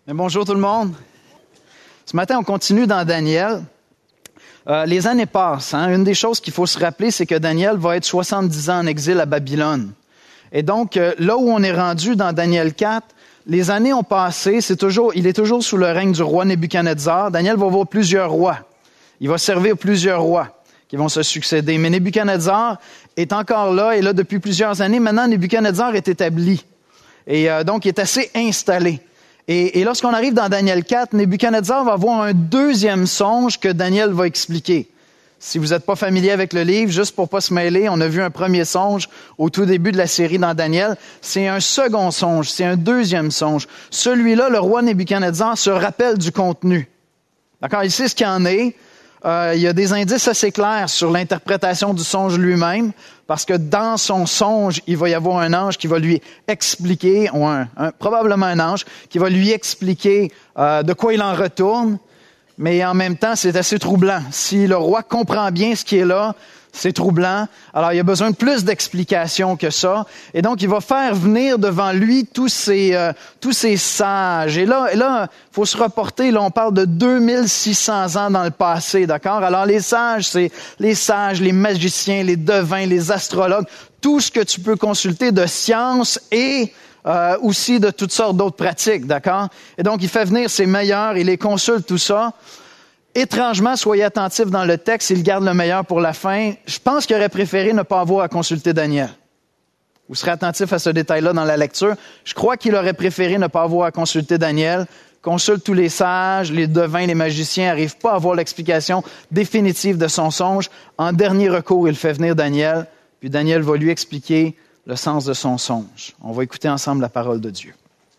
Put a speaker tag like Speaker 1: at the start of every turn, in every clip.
Speaker 1: Bonjour tout le monde. Ce matin, on continue dans Daniel. Les années passent. Une des choses qu'il faut se rappeler, c'est que Daniel va être 70 ans en exil à Babylone. Et donc, là où on est rendu dans Daniel 4, les années ont passé. Il est toujours sous le règne du roi Nebuchadnezzar. Daniel va voir plusieurs rois. Il va servir plusieurs rois qui vont se succéder. Mais Nebuchadnezzar est encore là, et là depuis plusieurs années. Maintenant, Nebuchadnezzar est établi. Et donc, il est assez installé. Et lorsqu'on arrive dans Daniel 4, Nebuchadnezzar va avoir un deuxième songe que Daniel va expliquer. Si vous n'êtes pas familier avec le livre, juste pour pas se mêler, on a vu un premier songe au tout début de la série dans Daniel. C'est un second songe, c'est un deuxième songe. Celui-là, le roi Nebuchadnezzar se rappelle du contenu. D'accord? Il sait ce qu'il en est. Il y a des indices assez clairs sur l'interprétation du songe lui-même, parce que dans son songe, il va y avoir un ange qui va lui expliquer, ou probablement un ange, qui va lui expliquer de quoi il en retourne, mais en même temps, c'est assez troublant. Si le roi comprend bien ce qui est là, c'est troublant. Alors, il y a besoin de plus d'explications que ça. Et donc, il va faire venir devant lui tous ces sages. Et là, faut se reporter. Là, on parle de 2600 ans dans le passé, d'accord? Alors, les sages, c'est les sages, les magiciens, les devins, les astrologues, tout ce que tu peux consulter de science et aussi de toutes sortes d'autres pratiques, d'accord? Et donc, il fait venir ses meilleurs, il les consulte, tout ça. Étrangement, soyez attentifs dans le texte, il garde le meilleur pour la fin. Je pense qu'il aurait préféré ne pas avoir à consulter Daniel. Vous serez attentifs à ce détail-là dans la lecture. Je crois qu'il aurait préféré ne pas avoir à consulter Daniel. Consulte tous les sages, les devins, les magiciens, n'arrivent pas à avoir l'explication définitive de son songe. En dernier recours, il fait venir Daniel, puis Daniel va lui expliquer le sens de son songe. On va écouter ensemble la parole de Dieu.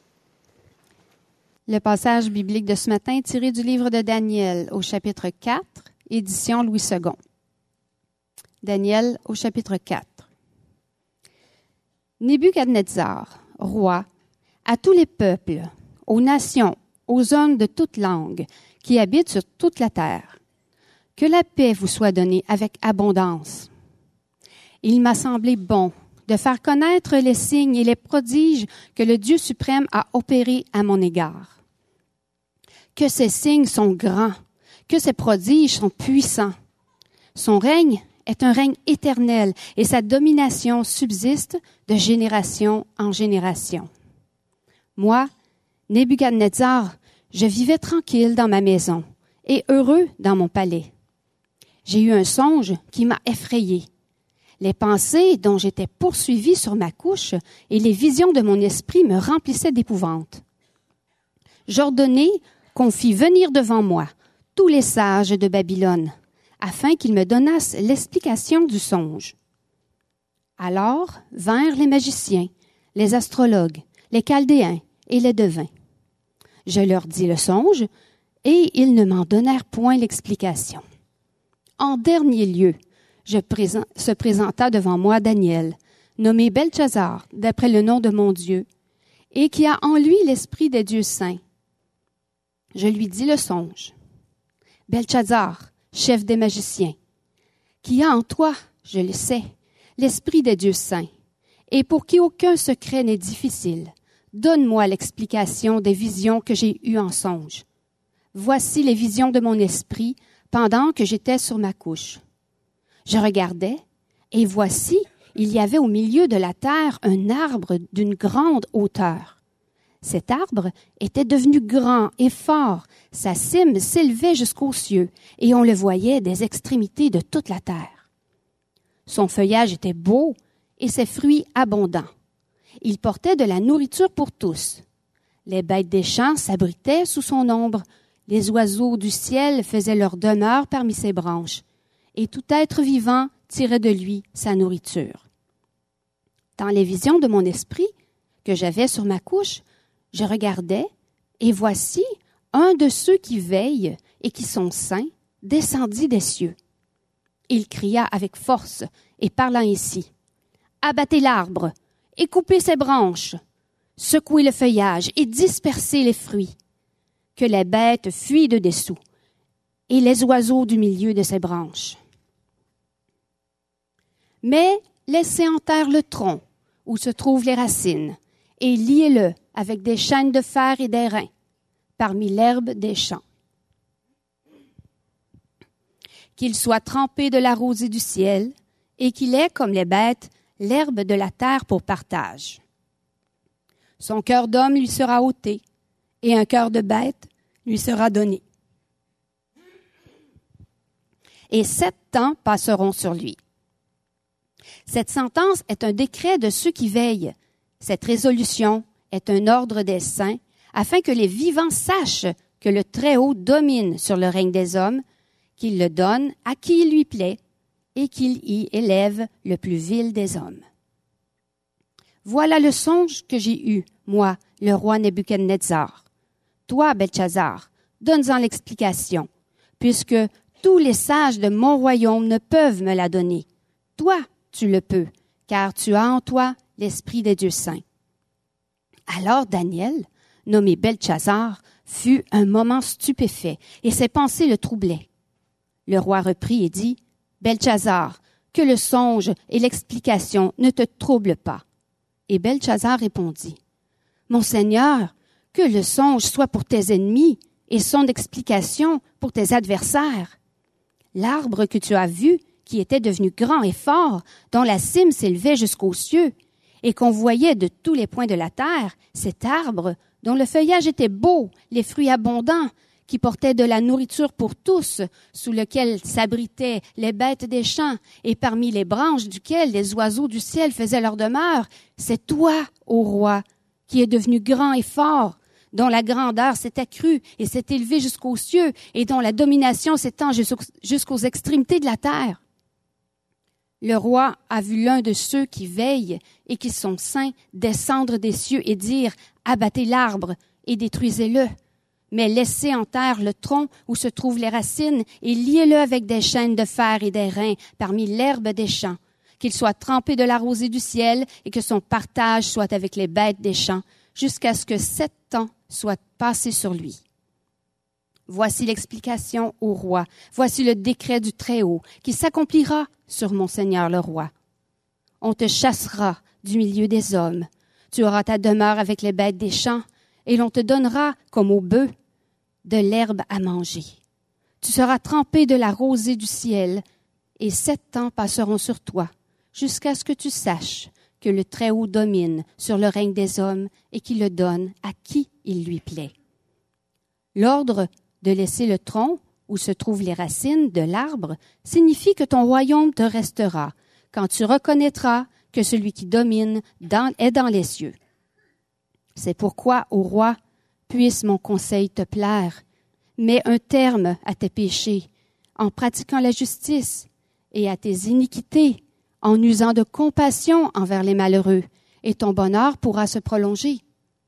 Speaker 2: Le passage biblique de ce matin est tiré du livre de Daniel au chapitre 4, édition Louis II. Daniel au chapitre 4. Nebuchadnezzar, roi, à tous les peuples, aux nations, aux hommes de toute langue qui habitent sur toute la terre, que la paix vous soit donnée avec abondance. Il m'a semblé bon de faire connaître les signes et les prodiges que le Dieu suprême a opérés à mon égard. Que ces signes sont grands, que ces prodiges sont puissants. Son règne est un règne éternel et sa domination subsiste de génération en génération. Moi, Nebuchadnezzar, je vivais tranquille dans ma maison et heureux dans mon palais. J'ai eu un songe qui m'a effrayé. Les pensées dont j'étais poursuivi sur ma couche et les visions de mon esprit me remplissaient d'épouvante. J'ordonnai qu'on fit venir devant moi tous les sages de Babylone, afin qu'ils me donnassent l'explication du songe. Alors vinrent les magiciens, les astrologues, les chaldéens et les devins. Je leur dis le songe, et ils ne m'en donnèrent point l'explication. En dernier lieu, se présenta devant moi Daniel, nommé Beltchazar, d'après le nom de mon Dieu, et qui a en lui l'esprit des dieux saints. Je lui dis le songe. Beltchazar, chef des magiciens, qui a en toi, je le sais, l'esprit des dieux saints, et pour qui aucun secret n'est difficile, donne-moi l'explication des visions que j'ai eues en songe. Voici les visions de mon esprit pendant que j'étais sur ma couche. Je regardais, et voici, il y avait au milieu de la terre un arbre d'une grande hauteur. Cet arbre était devenu grand et fort, sa cime s'élevait jusqu'aux cieux, et on le voyait des extrémités de toute la terre. Son feuillage était beau et ses fruits abondants. Il portait de la nourriture pour tous. Les bêtes des champs s'abritaient sous son ombre, les oiseaux du ciel faisaient leur demeure parmi ses branches, et tout être vivant tirait de lui sa nourriture. Dans les visions de mon esprit que j'avais sur ma couche, je regardais, et voici, un de ceux qui veillent et qui sont saints descendit des cieux. Il cria avec force et parla ainsi. « Abattez l'arbre et coupez ses branches, secouez le feuillage et dispersez les fruits, que les bêtes fuient de dessous et les oiseaux du milieu de ses branches. Mais laissez en terre le tronc où se trouvent les racines et liez-le avec des chaînes de fer et d'airain. parmi l'herbe des champs. Qu'il soit trempé de la rosée du ciel, et qu'il ait, comme les bêtes, l'herbe de la terre pour partage. Son cœur d'homme lui sera ôté, et un cœur de bête lui sera donné. Et 7 ans passeront sur lui. Cette sentence est un décret de ceux qui veillent. Cette résolution est un ordre des saints, afin que les vivants sachent que le Très-Haut domine sur le règne des hommes, qu'il le donne à qui il lui plaît, et qu'il y élève le plus vil des hommes. Voilà le songe que j'ai eu, moi, le roi Nebuchadnezzar. Toi, Belchazzar, donne-en l'explication, puisque tous les sages de mon royaume ne peuvent me la donner. Toi, tu le peux, car tu as en toi l'esprit des dieux saints. Alors Daniel, nommé Belchazzar, fut un moment stupéfait, et ses pensées le troublaient. Le roi reprit et dit, « Belchazzar, que le songe et l'explication ne te troublent pas. » Et Belchazzar répondit, « Mon Seigneur, que le songe soit pour tes ennemis et son explication pour tes adversaires. L'arbre que tu as vu, qui était devenu grand et fort, dont la cime s'élevait jusqu'aux cieux, et qu'on voyait de tous les points de la terre, cet arbre, dont le feuillage était beau, les fruits abondants, qui portait de la nourriture pour tous, sous lequel s'abritaient les bêtes des champs, et parmi les branches duquel les oiseaux du ciel faisaient leur demeure, c'est toi, ô roi, qui es devenu grand et fort, dont la grandeur s'est accrue et s'est élevée jusqu'aux cieux, et dont la domination s'étend jusqu'aux extrémités de la terre. Le roi a vu l'un de ceux qui veillent et qui sont saints descendre des cieux et dire « Abattez l'arbre et détruisez-le ». Mais laissez en terre le tronc où se trouvent les racines et liez-le avec des chaînes de fer et des reins parmi l'herbe des champs, qu'il soit trempé de la rosée du ciel et que son partage soit avec les bêtes des champs, jusqu'à ce que 7 ans soient passés sur lui. Voici l'explication au roi, voici le décret du Très-Haut qui s'accomplira sur mon Seigneur le roi. On te chassera du milieu des hommes, tu auras ta demeure avec les bêtes des champs, et l'on te donnera, comme aux bœufs, de l'herbe à manger. Tu seras trempé de la rosée du ciel, et 7 ans passeront sur toi, jusqu'à ce que tu saches que le Très-Haut domine sur le règne des hommes et qu'il le donne à qui il lui plaît. L'ordre de laisser le tronc, où se trouvent les racines de l'arbre, signifie que ton royaume te restera, quand tu reconnaîtras que celui qui domine est dans les cieux. C'est pourquoi, ô roi, puisse mon conseil te plaire. Mets un terme à tes péchés, en pratiquant la justice, et à tes iniquités, en usant de compassion envers les malheureux, et ton bonheur pourra se prolonger.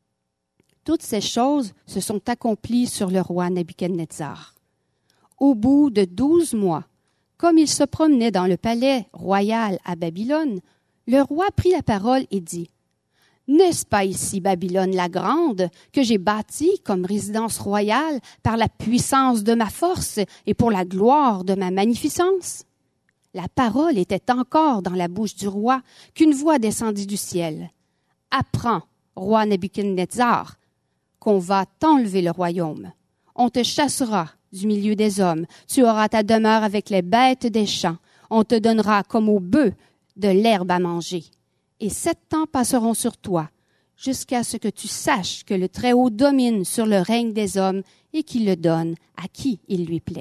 Speaker 2: Toutes ces choses se sont accomplies sur le roi Nebuchadnezzar. Au bout de 12 mois, comme il se promenait dans le palais royal à Babylone, le roi prit la parole et dit « N'est-ce pas ici Babylone la grande, que j'ai bâtie comme résidence royale par la puissance de ma force et pour la gloire de ma magnificence? » La parole était encore dans la bouche du roi qu'une voix descendit du ciel. « Apprends, roi Nebuchadnezzar, qu'on va t'enlever le royaume. On te chassera du milieu des hommes. Tu auras ta demeure avec les bêtes des champs. On te donnera comme aux bœufs de l'herbe à manger. Et 7 ans passeront sur toi, jusqu'à ce que tu saches que le Très-Haut domine sur le règne des hommes et qu'il le donne à qui il lui plaît. »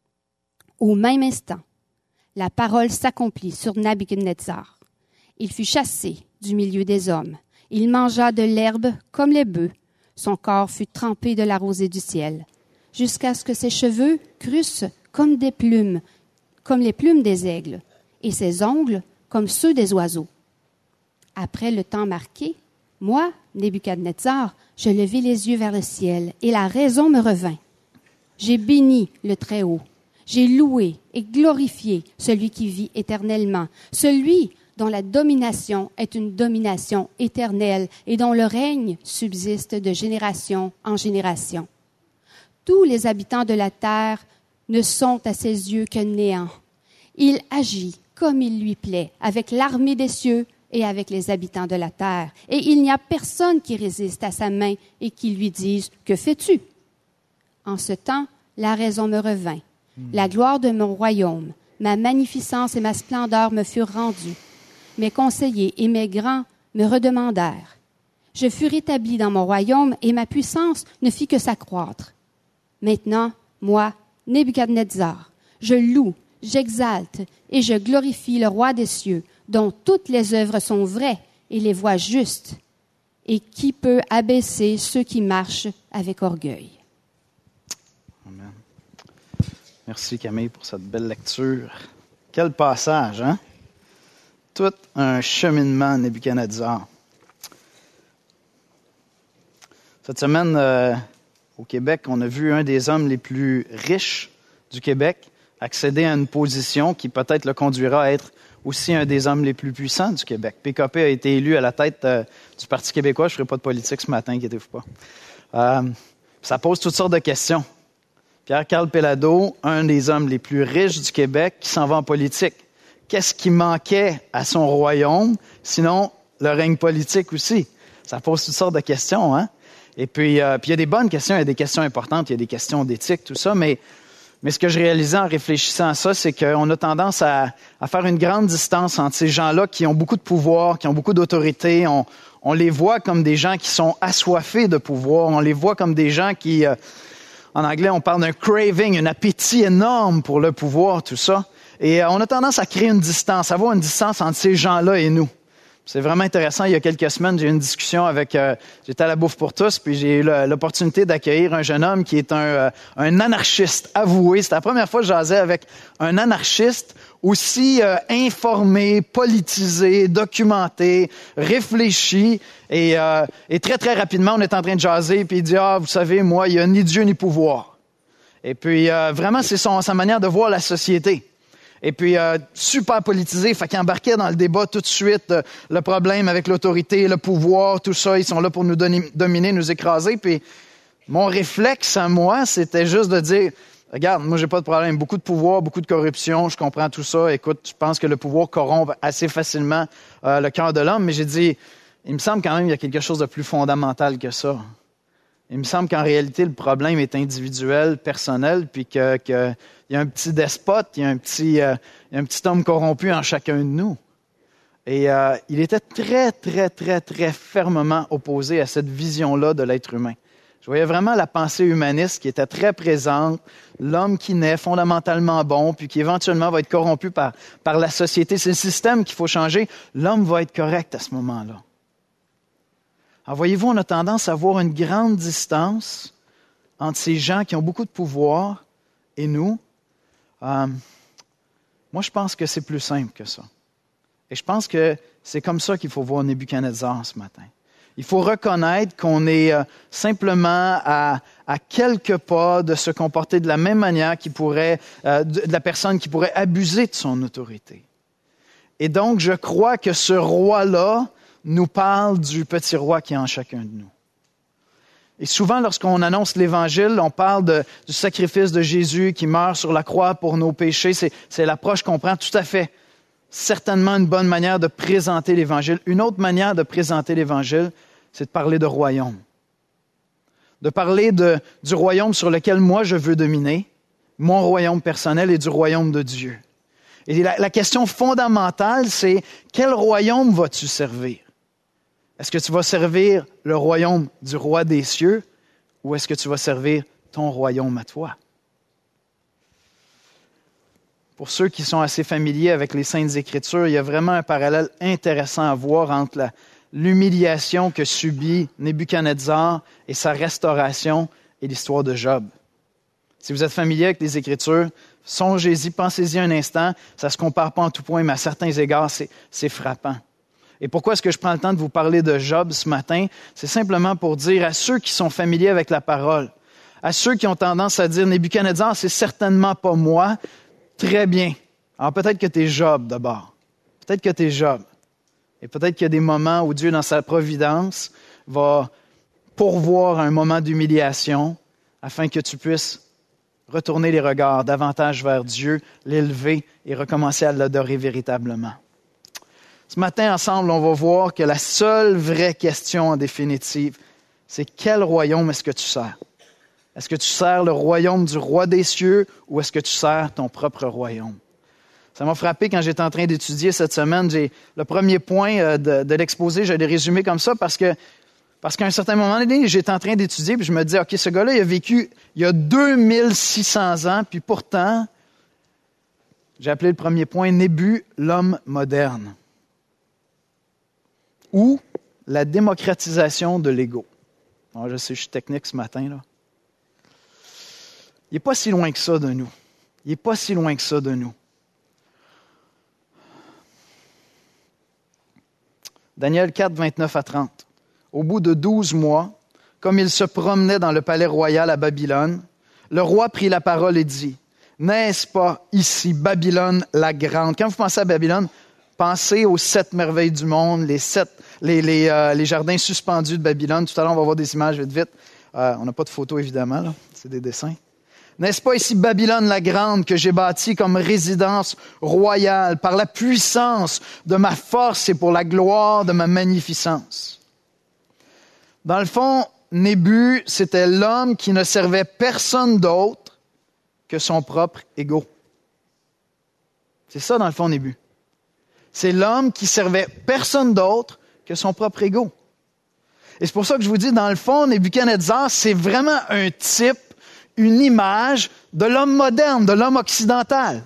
Speaker 2: Au même instant, la parole s'accomplit sur Nabuchodonosor. Il fut chassé du milieu des hommes. Il mangea de l'herbe comme les bœufs. Son corps fut trempé de la rosée du ciel, jusqu'à ce que ses cheveux crussent comme des plumes, comme les plumes des aigles, et ses ongles comme ceux des oiseaux. Après le temps marqué, moi, Nebuchadnezzar, je levai les yeux vers le ciel, et la raison me revint. J'ai béni le Très-Haut, j'ai loué et glorifié celui qui vit éternellement, celui dont la domination est une domination éternelle et dont le règne subsiste de génération en génération. Tous les habitants de la terre ne sont à ses yeux que néant. Il agit comme il lui plaît, avec l'armée des cieux et avec les habitants de la terre. Et il n'y a personne qui résiste à sa main et qui lui dise « Que fais-tu » En ce temps, la raison me revint. La gloire de mon royaume, ma magnificence et ma splendeur me furent rendues. Mes conseillers et mes grands me redemandèrent. Je fus rétabli dans mon royaume et ma puissance ne fit que s'accroître. Maintenant, moi, Nebuchadnezzar, je loue, j'exalte et je glorifie le roi des cieux, dont toutes les œuvres sont vraies et les voies justes. Et qui peut abaisser ceux qui marchent avec orgueil?
Speaker 1: Amen. Merci Camille pour cette belle lecture. Quel passage, hein? Tout un cheminement Nebuchadnezzar. Cette semaine, au Québec, on a vu un des hommes les plus riches du Québec accéder à une position qui peut-être le conduira à être aussi un des hommes les plus puissants du Québec. PKP a été élu à la tête du Parti québécois. Je ne ferai pas de politique ce matin, inquiétez-vous pas. Ça pose toutes sortes de questions. Pierre-Carl Péladeau, un des hommes les plus riches du Québec, qui s'en va en politique. Qu'est-ce qui manquait à son royaume, sinon le règne politique aussi? Ça pose toutes sortes de questions, hein? Et puis, il y a des bonnes questions, il y a des questions importantes, il y a des questions d'éthique, tout ça, mais ce que je réalisais en réfléchissant à ça, c'est qu'on a tendance à faire une grande distance entre ces gens-là qui ont beaucoup de pouvoir, qui ont beaucoup d'autorité. On les voit comme des gens qui sont assoiffés de pouvoir. On les voit comme des gens qui, en anglais, on parle d'un craving, un appétit énorme pour le pouvoir, tout ça. Et on a tendance à créer une distance, à avoir une distance entre ces gens-là et nous. C'est vraiment intéressant. Il y a quelques semaines, j'ai eu une discussion avec... j'étais à la Bouffe pour tous, puis j'ai eu l'opportunité d'accueillir un jeune homme qui est un anarchiste avoué. C'est la première fois que je jasais avec un anarchiste aussi informé, politisé, documenté, réfléchi. Et très, très rapidement, on est en train de jaser, puis il dit « Ah, vous savez, moi, il n'y a ni Dieu ni pouvoir. » Et puis, vraiment, c'est sa manière de voir la société. Et puis, super politisé, fait qu'il embarquait dans le débat tout de suite, le problème avec l'autorité, le pouvoir, tout ça, ils sont là pour nous dominer, nous écraser. Puis, mon réflexe à moi, c'était juste de dire, regarde, moi, j'ai pas de problème, beaucoup de pouvoir, beaucoup de corruption, je comprends tout ça. Écoute, je pense que le pouvoir corrompt assez facilement le cœur de l'homme, mais j'ai dit, il me semble quand même qu'il y a quelque chose de plus fondamental que ça. Il me semble qu'en réalité, le problème est individuel, personnel, puis qu'il y a un petit despote, il y a un petit homme corrompu en chacun de nous. Et il était très, très, très, très fermement opposé à cette vision-là de l'être humain. Je voyais vraiment la pensée humaniste qui était très présente, l'homme qui naît fondamentalement bon, puis qui éventuellement va être corrompu par la société. C'est le système qu'il faut changer. L'homme va être correct à ce moment-là. Alors voyez-vous, on a tendance à avoir une grande distance entre ces gens qui ont beaucoup de pouvoir et nous. Moi, je pense que c'est plus simple que ça. Et je pense que c'est comme ça qu'il faut voir Nebuchadnezzar ce matin. Il faut reconnaître qu'on est simplement à quelques pas de se comporter de la même manière de la personne qui pourrait abuser de son autorité. Et donc, je crois que ce roi-là nous parle du petit roi qui est en chacun de nous. Et souvent, lorsqu'on annonce l'Évangile, on parle du sacrifice de Jésus qui meurt sur la croix pour nos péchés. C'est l'approche qu'on prend tout à fait. Certainement une bonne manière de présenter l'Évangile. Une autre manière de présenter l'Évangile, c'est de parler de royaume. De parler du royaume sur lequel moi je veux dominer, mon royaume personnel et du royaume de Dieu. Et la question fondamentale, c'est quel royaume vas-tu servir? Est-ce que tu vas servir le royaume du roi des cieux ou est-ce que tu vas servir ton royaume à toi? Pour ceux qui sont assez familiers avec les Saintes Écritures, il y a vraiment un parallèle intéressant à voir entre l'humiliation que subit Nebuchadnezzar et sa restauration et l'histoire de Job. Si vous êtes familier avec les Écritures, songez-y, pensez-y un instant. Ça ne se compare pas en tout point, mais à certains égards, c'est frappant. Et pourquoi est-ce que je prends le temps de vous parler de Job ce matin? C'est simplement pour dire à ceux qui sont familiers avec la parole, à ceux qui ont tendance à dire « Nebuchadnezzar, c'est certainement pas moi », très bien. Alors peut-être que tu es Job d'abord. Peut-être que tu es Job. Et peut-être qu'il y a des moments où Dieu, dans sa providence, va pourvoir un moment d'humiliation afin que tu puisses retourner les regards davantage vers Dieu, l'élever et recommencer à l'adorer véritablement. Ce matin, ensemble, on va voir que la seule vraie question en définitive, c'est quel royaume est-ce que tu sers? Est-ce que tu sers le royaume du roi des cieux ou est-ce que tu sers ton propre royaume? Ça m'a frappé quand j'étais en train d'étudier cette semaine. Le premier point de l'exposé, je l'ai résumé comme ça parce qu'à un certain moment donné, j'étais en train d'étudier puis je me disais, OK, ce gars-là, il a vécu il y a 2600 ans, puis pourtant, j'ai appelé le premier point Nébu, l'homme moderne. Ou la démocratisation de l'ego. Alors, je sais, je suis technique ce matin, là. Il n'est pas si loin que ça de nous. Il n'est pas si loin que ça de nous. Daniel 4, 29 à 30. Au bout de 12 mois, comme il se promenait dans le palais royal à Babylone, le roi prit la parole et dit, « N'est-ce pas ici Babylone la grande? » Quand vous pensez à Babylone, pensez aux 7 merveilles du monde, les jardins suspendus de Babylone. Tout à l'heure, on va voir des images vite. On n'a pas de photos, évidemment, là. C'est des dessins. N'est-ce pas ici Babylone la grande que j'ai bâtie comme résidence royale par la puissance de ma force et pour la gloire de ma magnificence? Dans le fond, Nébu, c'était l'homme qui ne servait personne d'autre que son propre ego. C'est ça, dans le fond, Nébu. C'est l'homme qui servait personne d'autre que son propre ego. Et c'est pour ça que je vous dis, dans le fond, Nebuchadnezzar, c'est vraiment un type, une image de l'homme moderne, de l'homme occidental.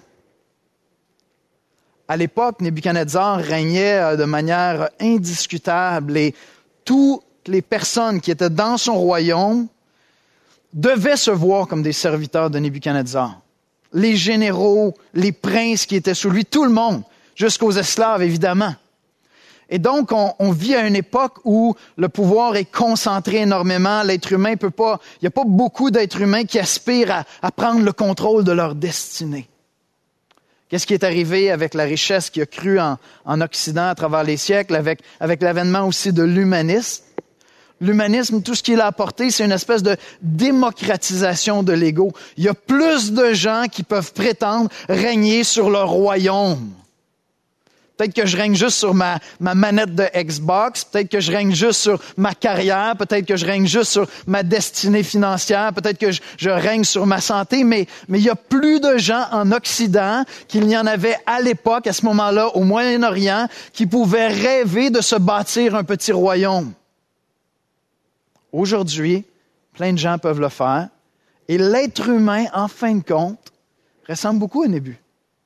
Speaker 1: À l'époque, Nebuchadnezzar régnait de manière indiscutable et toutes les personnes qui étaient dans son royaume devaient se voir comme des serviteurs de Nebuchadnezzar. Les généraux, les princes qui étaient sous lui, tout le monde, jusqu'aux esclaves, évidemment. Et donc, on vit à une époque où le pouvoir est concentré énormément. L'être humain peut pas, il n'y a pas beaucoup d'êtres humains qui aspirent à prendre le contrôle de leur destinée. Qu'est-ce qui est arrivé avec la richesse qui a cru en Occident à travers les siècles, avec l'avènement aussi de l'humanisme? L'humanisme, tout ce qu'il a apporté, c'est une espèce de démocratisation de l'ego. Il y a plus de gens qui peuvent prétendre régner sur leur royaume. Peut-être que je règne juste sur ma manette de Xbox, peut-être que je règne juste sur ma carrière, peut-être que je règne juste sur ma destinée financière, peut-être que je règne sur ma santé, mais il y a plus de gens en Occident qu'il n'y en avait à l'époque, à ce moment-là, au Moyen-Orient, qui pouvaient rêver de se bâtir un petit royaume. Aujourd'hui, plein de gens peuvent le faire, et l'être humain, en fin de compte, ressemble beaucoup à Nébu.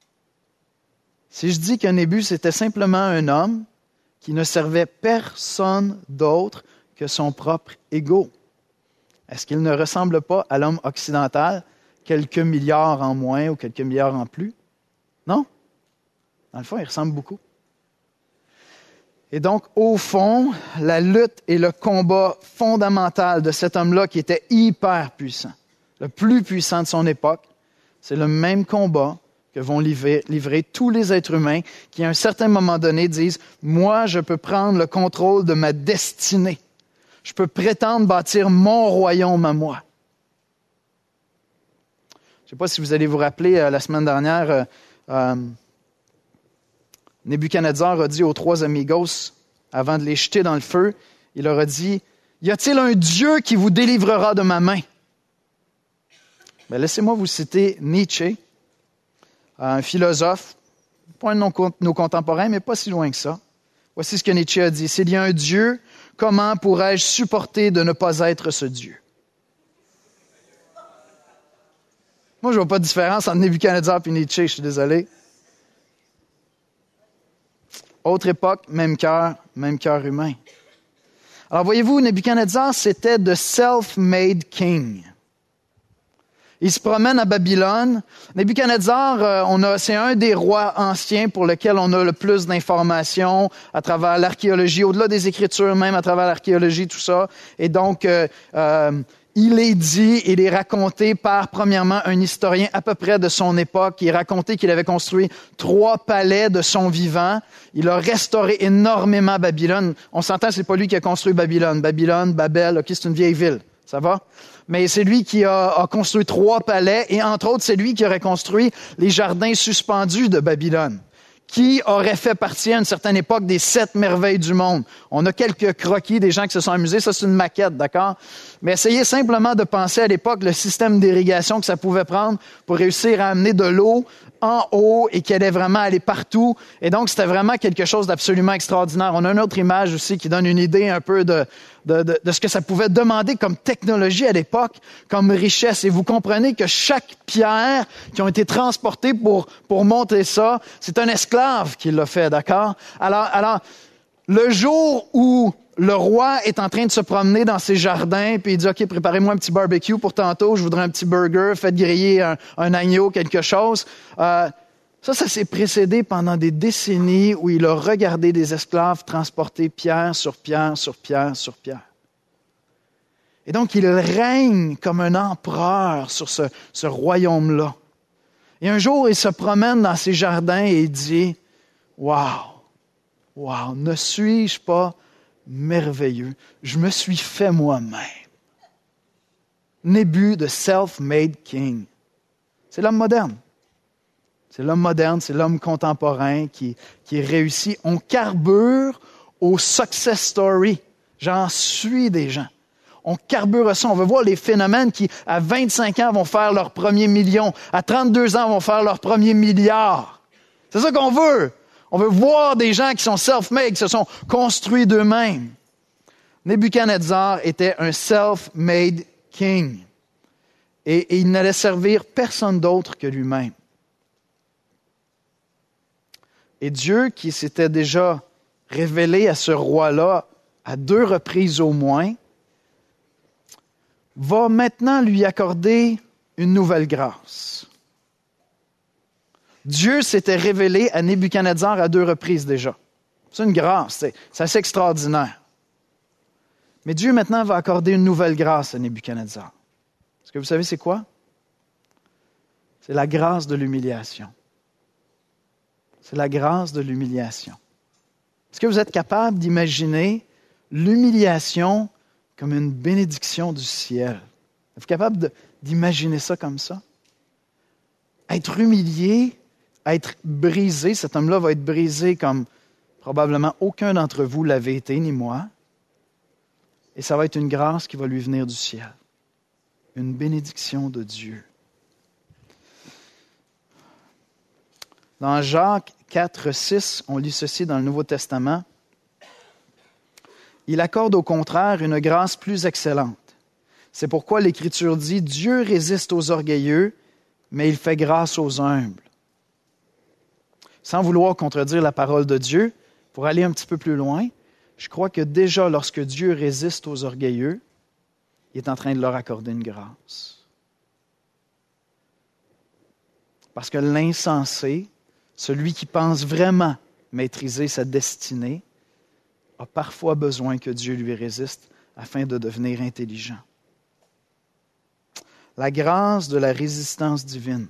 Speaker 1: Si je dis qu'un Nébu, c'était simplement un homme qui ne servait personne d'autre que son propre ego, est-ce qu'il ne ressemble pas à l'homme occidental, quelques milliards en moins ou quelques milliards en plus? Non. Dans le fond, il ressemble beaucoup. Et donc, au fond, la lutte et le combat fondamental de cet homme-là qui était hyper puissant, le plus puissant de son époque, c'est le même combat que vont livrer tous les êtres humains qui, à un certain moment donné, disent « Moi, je peux prendre le contrôle de ma destinée. Je peux prétendre bâtir mon royaume à moi. » Je ne sais pas si vous allez vous rappeler, la semaine dernière, Nebuchadnezzar a dit aux 3 amigos, avant de les jeter dans le feu, il leur a dit « Y a-t-il un Dieu qui vous délivrera de ma main? » Ben, laissez-moi vous citer Nietzsche, un philosophe, pas un de nos contemporains, mais pas si loin que ça. Voici ce que Nietzsche a dit. « S'il y a un Dieu, comment pourrais-je supporter de ne pas être ce Dieu? » Moi, je ne vois pas de différence entre Nebuchadnezzar et Nietzsche, je suis désolé. Autre époque, même cœur humain. Alors, voyez-vous, Nebuchadnezzar, c'était the self-made king. Il se promène à Babylone. Nebuchadnezzar, c'est un des rois anciens pour lequel on a le plus d'informations à travers l'archéologie, au-delà des Écritures, même à travers l'archéologie, tout ça. Et donc, il est raconté par, premièrement, un historien à peu près de son époque. Il est raconté qu'il avait construit 3 palais de son vivant. Il a restauré énormément Babylone. On s'entend, c'est pas lui qui a construit Babylone. Babylone, Babel, ok, c'est une vieille ville. Ça va? Mais c'est lui qui a construit 3 palais et entre autres, c'est lui qui aurait construit les jardins suspendus de Babylone, qui aurait fait partie à une certaine époque des 7 merveilles du monde. On a quelques croquis des gens qui se sont amusés. Ça, c'est une maquette, d'accord? Mais essayez simplement de penser à l'époque le système d'irrigation que ça pouvait prendre pour réussir à amener de l'eau en haut et qu'elle allait vraiment aller partout. Et donc, c'était vraiment quelque chose d'absolument extraordinaire. On a une autre image aussi qui donne une idée un peu de ce que ça pouvait demander comme technologie à l'époque, comme richesse. Et vous comprenez que chaque pierre qui ont été transportées pour monter ça, c'est un esclave qui l'a fait, d'accord? Alors, le jour où le roi est en train de se promener dans ses jardins, puis il dit, OK, préparez-moi un petit barbecue pour tantôt, je voudrais un petit burger, faites griller un agneau, quelque chose. Ça s'est précédé pendant des décennies où il a regardé des esclaves transporter pierre sur pierre sur pierre sur pierre. Et donc, il règne comme un empereur sur ce royaume-là. Et un jour, il se promène dans ses jardins et il dit, wow, ne suis-je pas merveilleux? Je me suis fait moi-même. Nébu, de self-made king. C'est l'homme moderne. C'est l'homme moderne, c'est l'homme contemporain qui réussit. On carbure au success story. J'en suis des gens. On carbure ça. On veut voir les phénomènes qui, à 25 ans, vont faire leur premier million. À 32 ans, vont faire leur premier milliard. C'est ça qu'on veut. On veut voir des gens qui sont self-made, qui se sont construits d'eux-mêmes. Nebuchadnezzar était un self-made king. Et il n'allait servir personne d'autre que lui-même. Et Dieu, qui s'était déjà révélé à ce roi-là à 2 reprises au moins, va maintenant lui accorder une nouvelle grâce. Dieu s'était révélé à Nebuchadnezzar à 2 reprises déjà. C'est une grâce, c'est assez extraordinaire. Mais Dieu maintenant va accorder une nouvelle grâce à Nebuchadnezzar. Est-ce que vous savez c'est quoi? C'est la grâce de l'humiliation. C'est la grâce de l'humiliation. Est-ce que vous êtes capable d'imaginer l'humiliation comme une bénédiction du ciel? Êtes-vous capable d'imaginer ça comme ça? Être humilié, être brisé, cet homme-là va être brisé comme probablement aucun d'entre vous l'avait été, ni moi. Et ça va être une grâce qui va lui venir du ciel. Une bénédiction de Dieu. Dans Jacques 4, 6, on lit ceci dans le Nouveau Testament. Il accorde au contraire une grâce plus excellente. C'est pourquoi l'Écriture dit « Dieu résiste aux orgueilleux, mais il fait grâce aux humbles. » Sans vouloir contredire la parole de Dieu, pour aller un petit peu plus loin, je crois que déjà lorsque Dieu résiste aux orgueilleux, il est en train de leur accorder une grâce. Parce que l'insensé, celui qui pense vraiment maîtriser sa destinée, a parfois besoin que Dieu lui résiste afin de devenir intelligent. La grâce de la résistance divine.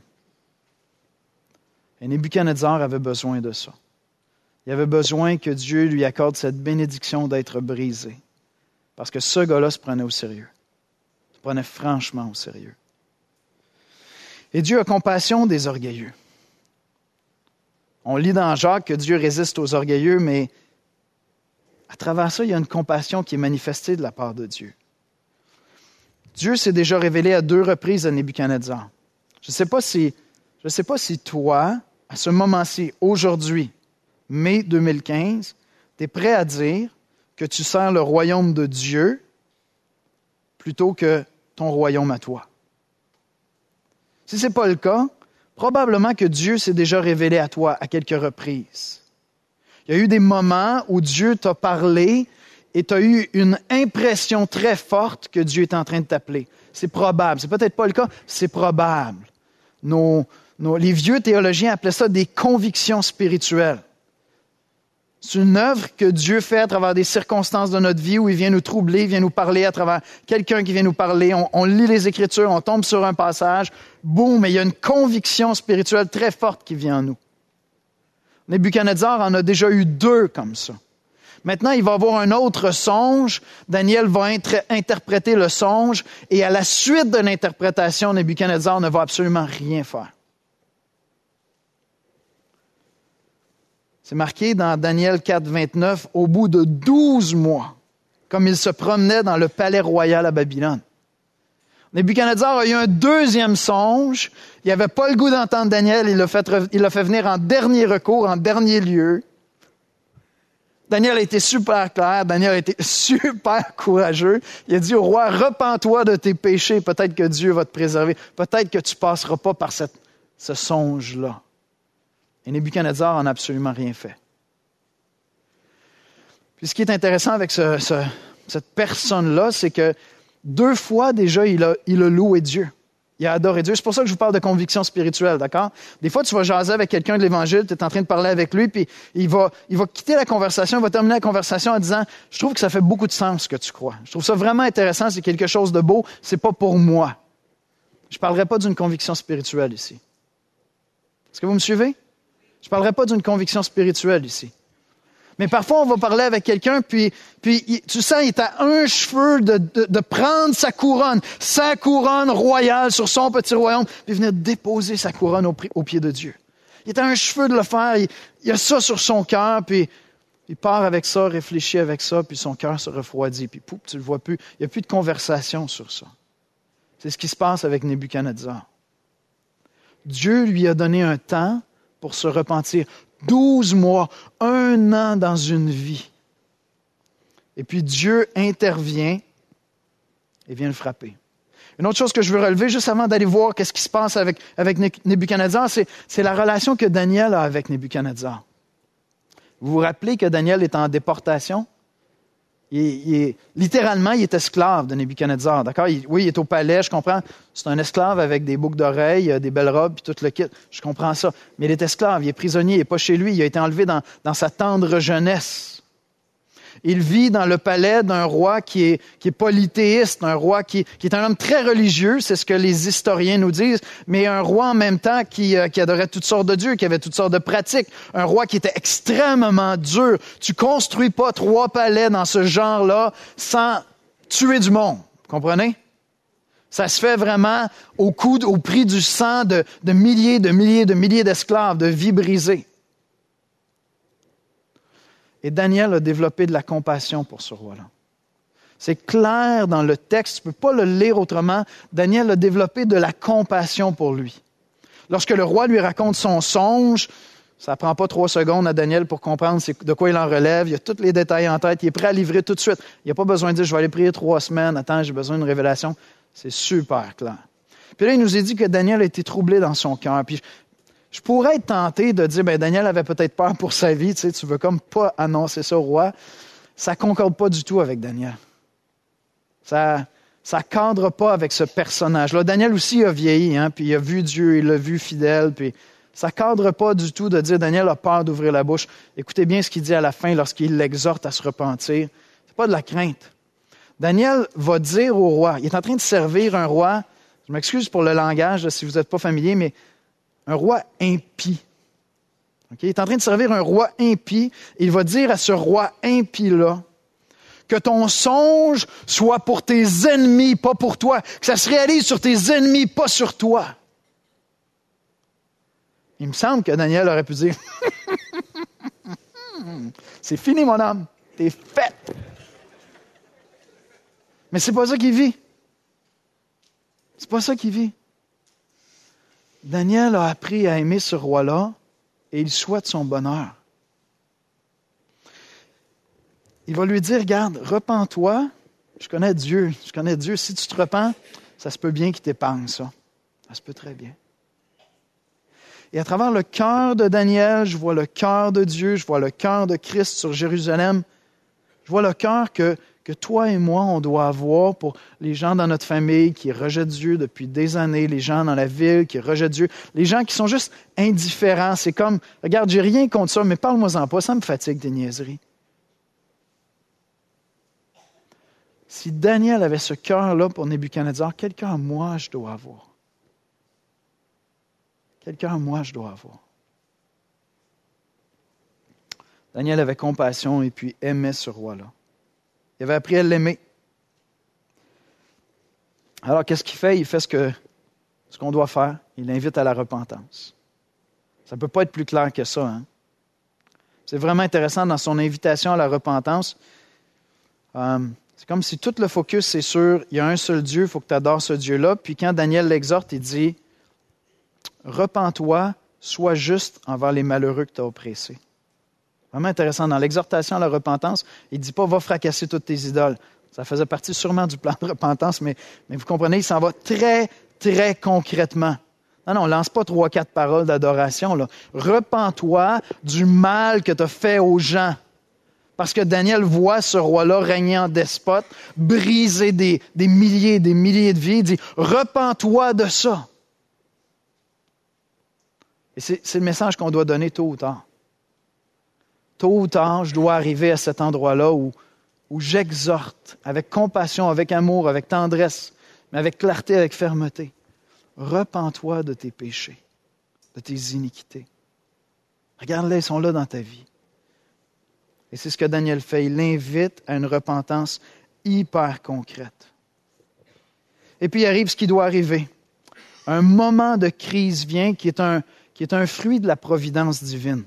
Speaker 1: Et Nebuchadnezzar avait besoin de ça. Il avait besoin que Dieu lui accorde cette bénédiction d'être brisé. Parce que ce gars-là se prenait au sérieux. Se prenait franchement au sérieux. Et Dieu a compassion des orgueilleux. On lit dans Jacques que Dieu résiste aux orgueilleux, mais à travers ça, il y a une compassion qui est manifestée de la part de Dieu. Dieu s'est déjà révélé à 2 reprises à Nebuchadnezzar. Je ne sais pas si toi, à ce moment-ci, aujourd'hui, mai 2015, tu es prêt à dire que tu sers le royaume de Dieu plutôt que ton royaume à toi. Si ce n'est pas le cas, probablement que Dieu s'est déjà révélé à toi à quelques reprises. Il y a eu des moments où Dieu t'a parlé et tu as eu une impression très forte que Dieu est en train de t'appeler. C'est probable. C'est peut-être pas le cas, c'est probable. Les vieux théologiens appelaient ça des convictions spirituelles. C'est une œuvre que Dieu fait à travers des circonstances de notre vie où il vient nous troubler, il vient nous parler à travers quelqu'un qui vient nous parler. On lit les Écritures, on tombe sur un passage, boum, mais il y a une conviction spirituelle très forte qui vient en nous. Nebuchadnezzar en a déjà eu 2 comme ça. Maintenant, il va avoir un autre songe. Daniel va interpréter le songe et à la suite de l'interprétation, Nebuchadnezzar ne va absolument rien faire. C'est marqué dans Daniel 4, 29, au bout de 12 mois, comme il se promenait dans le palais royal à Babylone. Nebuchadnezzar a eu un deuxième songe. Il n'avait pas le goût d'entendre Daniel. Il l'a fait venir en dernier recours, en dernier lieu. Daniel a été super clair. Daniel a été super courageux. Il a dit au roi, repens-toi de tes péchés. Peut-être que Dieu va te préserver. Peut-être que tu ne passeras pas par ce songe-là. Et Nebuchadnezzar n'a absolument rien fait. Puis ce qui est intéressant avec cette personne-là, c'est que 2 fois déjà, il a loué Dieu. Il a adoré Dieu. C'est pour ça que je vous parle de conviction spirituelle, d'accord? Des fois, tu vas jaser avec quelqu'un de l'Évangile, tu es en train de parler avec lui, puis il va quitter la conversation, il va terminer la conversation en disant « Je trouve que ça fait beaucoup de sens ce que tu crois. Je trouve ça vraiment intéressant, c'est quelque chose de beau, c'est pas pour moi. » Je ne parlerai pas d'une conviction spirituelle ici. Est-ce que vous me suivez? Je ne parlerai pas d'une conviction spirituelle ici. Mais parfois, on va parler avec quelqu'un, puis tu sens, il est à un cheveu de prendre sa couronne royale sur son petit royaume, puis venir déposer sa couronne au pied de Dieu. Il est à un cheveu de le faire, il a ça sur son cœur, puis il part avec ça, réfléchit avec ça, puis son cœur se refroidit, puis pouf, tu le vois plus. Il n'y a plus de conversation sur ça. C'est ce qui se passe avec Nebuchadnezzar. Dieu lui a donné un temps pour se repentir. 12 mois, 1 an dans une vie. Et puis Dieu intervient et vient le frapper. Une autre chose que je veux relever, juste avant d'aller voir qu'est-ce qui se passe avec Nebuchadnezzar, c'est la relation que Daniel a avec Nebuchadnezzar. Vous vous rappelez que Daniel est en déportation? Littéralement, il est esclave de Nebuchadnezzar, d'accord? Oui, il est au palais, je comprends. C'est un esclave avec des boucles d'oreilles, des belles robes, puis tout le kit. Je comprends ça. Mais il est esclave, il est prisonnier, il n'est pas chez lui. Il a été enlevé dans sa tendre jeunesse. Il vit dans le palais d'un roi qui est polythéiste, un roi qui est un homme très religieux, c'est ce que les historiens nous disent, mais un roi en même temps qui adorait toutes sortes de dieux, qui avait toutes sortes de pratiques, un roi qui était extrêmement dur. Tu construis pas 3 palais dans ce genre-là sans tuer du monde, vous comprenez? Ça se fait vraiment au prix du sang de milliers d'esclaves, de vies brisées. Et Daniel a développé de la compassion pour ce roi-là. C'est clair dans le texte, tu ne peux pas le lire autrement. Daniel a développé de la compassion pour lui. Lorsque le roi lui raconte son songe, ça ne prend pas 3 secondes à Daniel pour comprendre de quoi il en relève. Il a tous les détails en tête. Il est prêt à livrer tout de suite. Il n'a pas besoin de dire « Je vais aller prier 3 semaines. Attends, j'ai besoin d'une révélation. » C'est super clair. Puis là, il nous a dit que Daniel a été troublé dans son cœur. Puis je pourrais être tenté de dire, Daniel avait peut-être peur pour sa vie, tu veux comme pas annoncer ça au roi. Ça ne concorde pas du tout avec Daniel. Ça ne cadre pas avec ce personnage-là. Daniel aussi a vieilli, puis il a vu Dieu, il l'a vu fidèle, puis ça ne cadre pas du tout de dire, Daniel a peur d'ouvrir la bouche. Écoutez bien ce qu'il dit à la fin lorsqu'il l'exhorte à se repentir. Ce n'est pas de la crainte. Daniel va dire au roi, il est en train de servir un roi, je m'excuse pour le langage, si vous n'êtes pas familier, mais un roi impie. Okay? Il est en train de servir un roi impie. Et il va dire à ce roi impie-là que ton songe soit pour tes ennemis, pas pour toi. Que ça se réalise sur tes ennemis, pas sur toi. Il me semble que Daniel aurait pu dire c'est fini, mon âme. T'es fait. Mais c'est pas ça qu'il vit. C'est pas ça qu'il vit. Daniel a appris à aimer ce roi-là et il souhaite son bonheur. Il va lui dire, regarde, repens-toi, je connais Dieu. Si tu te repens, ça se peut bien qu'il t'épargne ça. Ça se peut très bien. Et à travers le cœur de Daniel, je vois le cœur de Dieu, je vois le cœur de Christ sur Jérusalem. Je vois le cœur que toi et moi, on doit avoir pour les gens dans notre famille qui rejettent Dieu depuis des années, les gens dans la ville qui rejettent Dieu, les gens qui sont juste indifférents. C'est comme, regarde, j'ai rien contre ça, mais parle-moi-en pas, ça me fatigue tes niaiseries. Si Daniel avait ce cœur-là pour Nebuchadnezzar, quel cœur moi je dois avoir? Quel cœur moi je dois avoir? Daniel avait compassion et puis aimait ce roi-là. Il avait appris à l'aimer. Alors, qu'est-ce qu'il fait? Il fait ce qu'on doit faire. Il l'invite à la repentance. Ça ne peut pas être plus clair que ça. C'est vraiment intéressant dans son invitation à la repentance. C'est comme si tout le focus, c'est sur il y a un seul Dieu, il faut que tu adores ce Dieu-là. Puis quand Daniel l'exhorte, il dit « Repens-toi, sois juste envers les malheureux que tu as oppressés. » Vraiment intéressant. Dans l'exhortation à la repentance, il ne dit pas « Va fracasser toutes tes idoles ». Ça faisait partie sûrement du plan de repentance, mais vous comprenez, il s'en va très, très concrètement. Non, lance pas 3-4 paroles d'adoration, là. Repens-toi du mal que tu as fait aux gens. Parce que Daniel voit ce roi-là régner en despote, briser des milliers et des milliers de vies. Il dit, repens-toi de ça. Et c'est le message qu'on doit donner tôt ou tard. Tôt ou tard, je dois arriver à cet endroit-là où j'exhorte avec compassion, avec amour, avec tendresse, mais avec clarté, avec fermeté. Repens-toi de tes péchés, de tes iniquités. Regarde-les, ils sont là dans ta vie. Et c'est ce que Daniel fait. Il l'invite à une repentance hyper concrète. Et puis il arrive ce qui doit arriver. Un moment de crise vient qui est un fruit de la providence divine.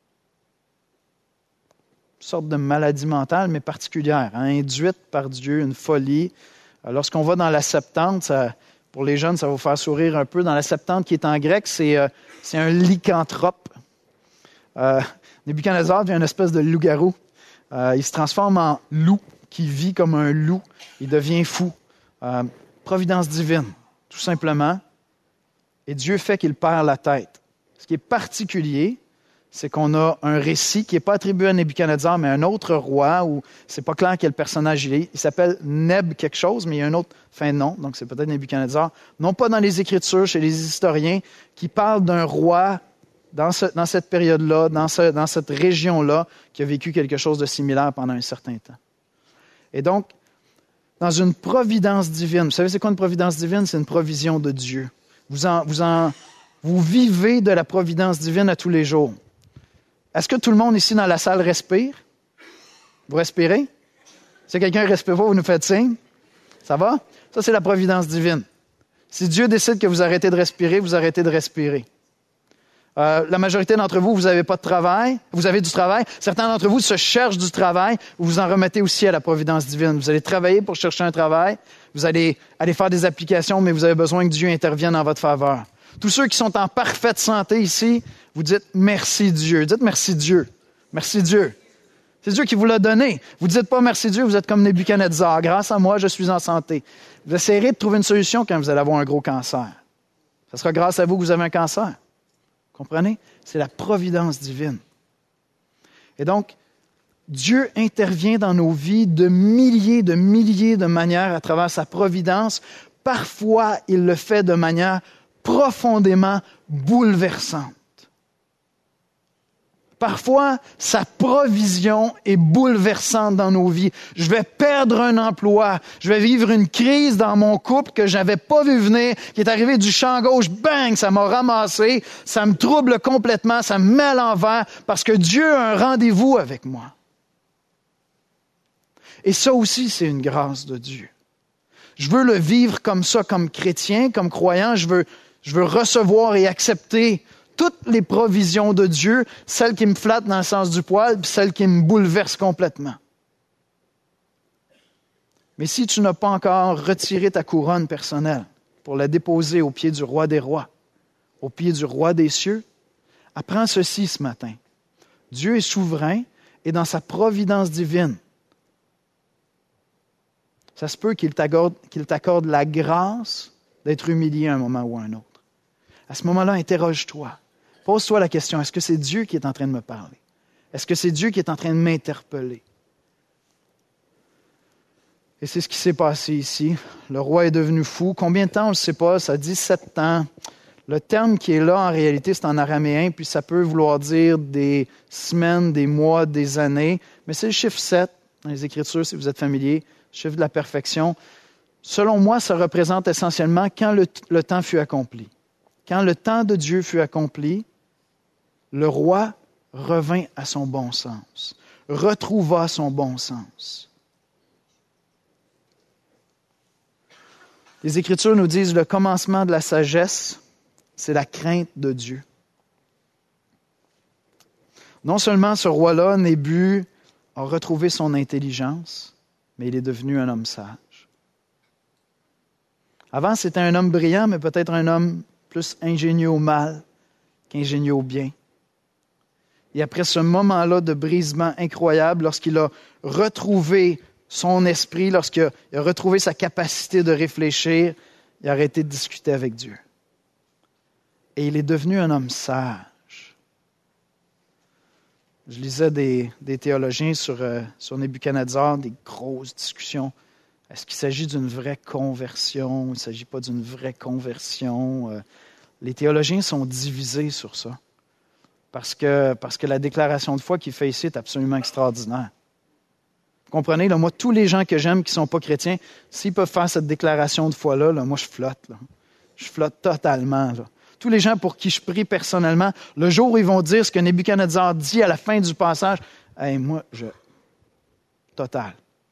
Speaker 1: Une sorte de maladie mentale, mais particulière, induite par Dieu, une folie. Lorsqu'on va dans la Septante, pour les jeunes, ça va vous faire sourire un peu. Dans la Septante qui est en grec, c'est un lycanthrope. Nebuchadnezzar devient une espèce de loup-garou. Il se transforme en loup, qui vit comme un loup. Il devient fou. Providence divine, tout simplement. Et Dieu fait qu'il perd la tête. Ce qui est particulier, c'est qu'on a un récit qui n'est pas attribué à Nebuchadnezzar, mais à un autre roi, où c'est pas clair quel personnage il est. Il s'appelle Neb quelque chose, mais il y a un autre fin de nom, donc c'est peut-être Nebuchadnezzar. Non pas dans les Écritures, chez les historiens, qui parlent d'un roi dans cette période-là, dans cette région-là, qui a vécu quelque chose de similaire pendant un certain temps. Et donc, dans une providence divine, vous savez c'est quoi une providence divine? C'est une provision de Dieu. Vous vivez de la providence divine à tous les jours. Est-ce que tout le monde ici dans la salle respire? Vous respirez? Si quelqu'un ne respire pas, vous nous faites signe. Ça va? Ça, c'est la providence divine. Si Dieu décide que vous arrêtez de respirer, vous arrêtez de respirer. La majorité d'entre vous, vous n'avez pas de travail. Vous avez du travail. Certains d'entre vous se cherchent du travail. Vous vous en remettez aussi à la providence divine. Vous allez travailler pour chercher un travail. Vous allez aller faire des applications, mais vous avez besoin que Dieu intervienne en votre faveur. Tous ceux qui sont en parfaite santé ici, vous dites merci Dieu. Dites merci Dieu. Merci Dieu. C'est Dieu qui vous l'a donné. Vous ne dites pas merci Dieu, vous êtes comme Nebuchadnezzar. Grâce à moi, je suis en santé. Vous essayerez de trouver une solution quand vous allez avoir un gros cancer. Ce sera grâce à vous que vous avez un cancer. Comprenez? C'est la providence divine. Et donc, Dieu intervient dans nos vies de milliers de manières à travers sa providence. Parfois, il le fait de manière profondément bouleversante. Parfois, sa provision est bouleversante dans nos vies. Je vais perdre un emploi. Je vais vivre une crise dans mon couple que je n'avais pas vu venir, qui est arrivée du champ gauche. Bang! Ça m'a ramassé. Ça me trouble complètement. Ça me met à l'envers parce que Dieu a un rendez-vous avec moi. Et ça aussi, c'est une grâce de Dieu. Je veux le vivre comme ça, comme chrétien, comme croyant. Je veux recevoir et accepter toutes les provisions de Dieu, celles qui me flattent dans le sens du poil, puis celles qui me bouleversent complètement. Mais si tu n'as pas encore retiré ta couronne personnelle pour la déposer au pied du roi des rois, au pied du roi des cieux, apprends ceci ce matin. Dieu est souverain et dans sa providence divine, ça se peut qu'il t'accorde la grâce d'être humilié à un moment ou à un autre. À ce moment-là, interroge-toi. Pose-toi la question, est-ce que c'est Dieu qui est en train de me parler? Est-ce que c'est Dieu qui est en train de m'interpeller? Et c'est ce qui s'est passé ici. Le roi est devenu fou. Combien de temps, on ne le sait pas, ça dit 7 ans. Le terme qui est là, en réalité, c'est en araméen, puis ça peut vouloir dire des semaines, des mois, des années. Mais c'est le chiffre 7 dans les Écritures, si vous êtes familier, chiffre de la perfection. Selon moi, ça représente essentiellement quand le temps fut accompli. Quand le temps de Dieu fut accompli, le roi revint à son bon sens, retrouva son bon sens. Les Écritures nous disent le commencement de la sagesse, c'est la crainte de Dieu. Non seulement ce roi-là, Nébu, a retrouvé son intelligence, mais il est devenu un homme sage. Avant, c'était un homme brillant, mais peut-être un homme plus ingénieux au mal qu'ingénieux au bien. Et après ce moment-là de brisement incroyable, lorsqu'il a retrouvé son esprit, lorsqu'il a retrouvé sa capacité de réfléchir, il a arrêté de discuter avec Dieu. Et il est devenu un homme sage. Je lisais des théologiens sur Nebuchadnezzar, des grosses discussions. Est-ce qu'il s'agit d'une vraie conversion? Il ne s'agit pas d'une vraie conversion. Les théologiens sont divisés sur ça. Parce que la déclaration de foi qu'il fait ici est absolument extraordinaire. Vous comprenez, là, moi, tous les gens que j'aime qui ne sont pas chrétiens, s'ils peuvent faire cette déclaration de foi-là, là, moi, je flotte. Là. Je flotte totalement. Là. Tous les gens pour qui je prie personnellement, le jour où ils vont dire ce que Nebuchadnezzar dit à la fin du passage, hey, moi, Total.